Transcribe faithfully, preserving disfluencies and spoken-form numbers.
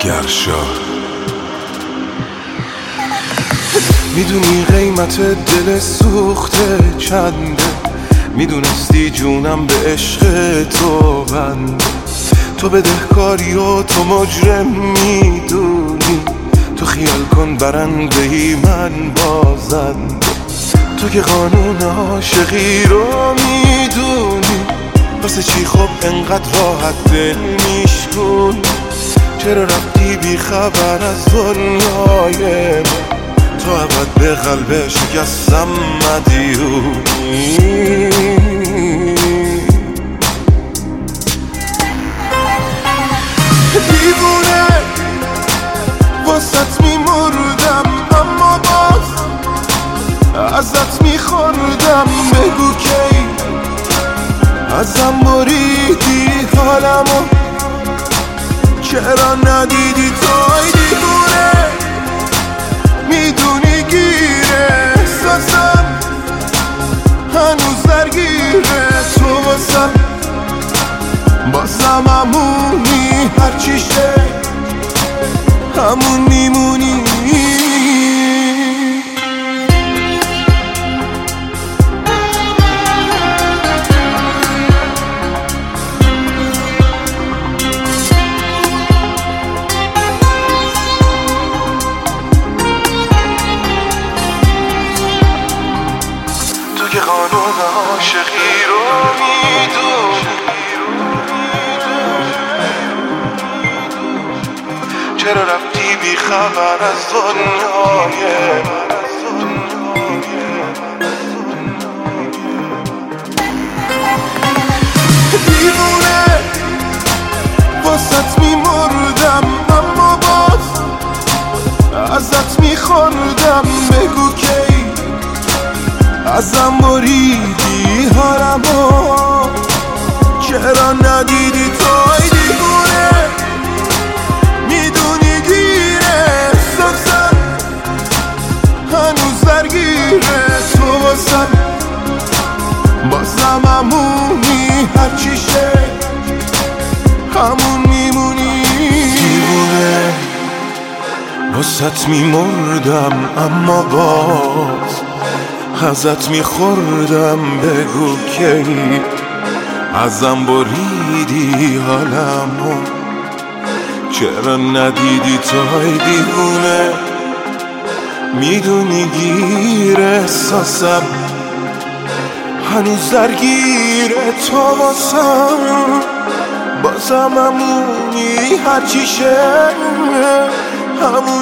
گرشا. میدونی قیمت دل سوخته چنده، میدونستی جونم به عشق تو بنده. تو بدهکاری و تو مجرم میدونی، تو خیال کن برنده ای من بازنده. تو که قانون عاشقی رو میدونی، واسه چی خب انقدر راحت دل میشکونی؟ چرا رفتی بی خبر از دنیای من؟ تو ابد به قلب شکستم مدیونی. دیوونه واسط میمردم، اما باز ازت میخوردم. بگو کی ازم بریدی حالمو، چرا ندیدی توی؟ دیوونه میدونی گیره احساسم هنوز درگیره. تو واسم بازم همونی، هرچی شه همون میمونی. تو که قانون عاشقی رو میدونی، چرا رفتی بی خبر از دنیای من؟ دیوونه واسط میمردم، اما باز ازت میخوردم. بگو کی ازم بریدی حالمو، چرا ندیدی توی؟ دیوونه میدونی گیره احساسم هنوز درگیره. تو واسم بازم همونی، هرچی شه همون میمونی. دیوونه واسط میمردم، اما باز ازت میخوردم. بگو کی ازم بریدی حالمو، چرا ندیدی توی؟ دیوونه میدونی گیر احساسم هنوز درگیره. تو واسم بازم همونی، هرچی شه همون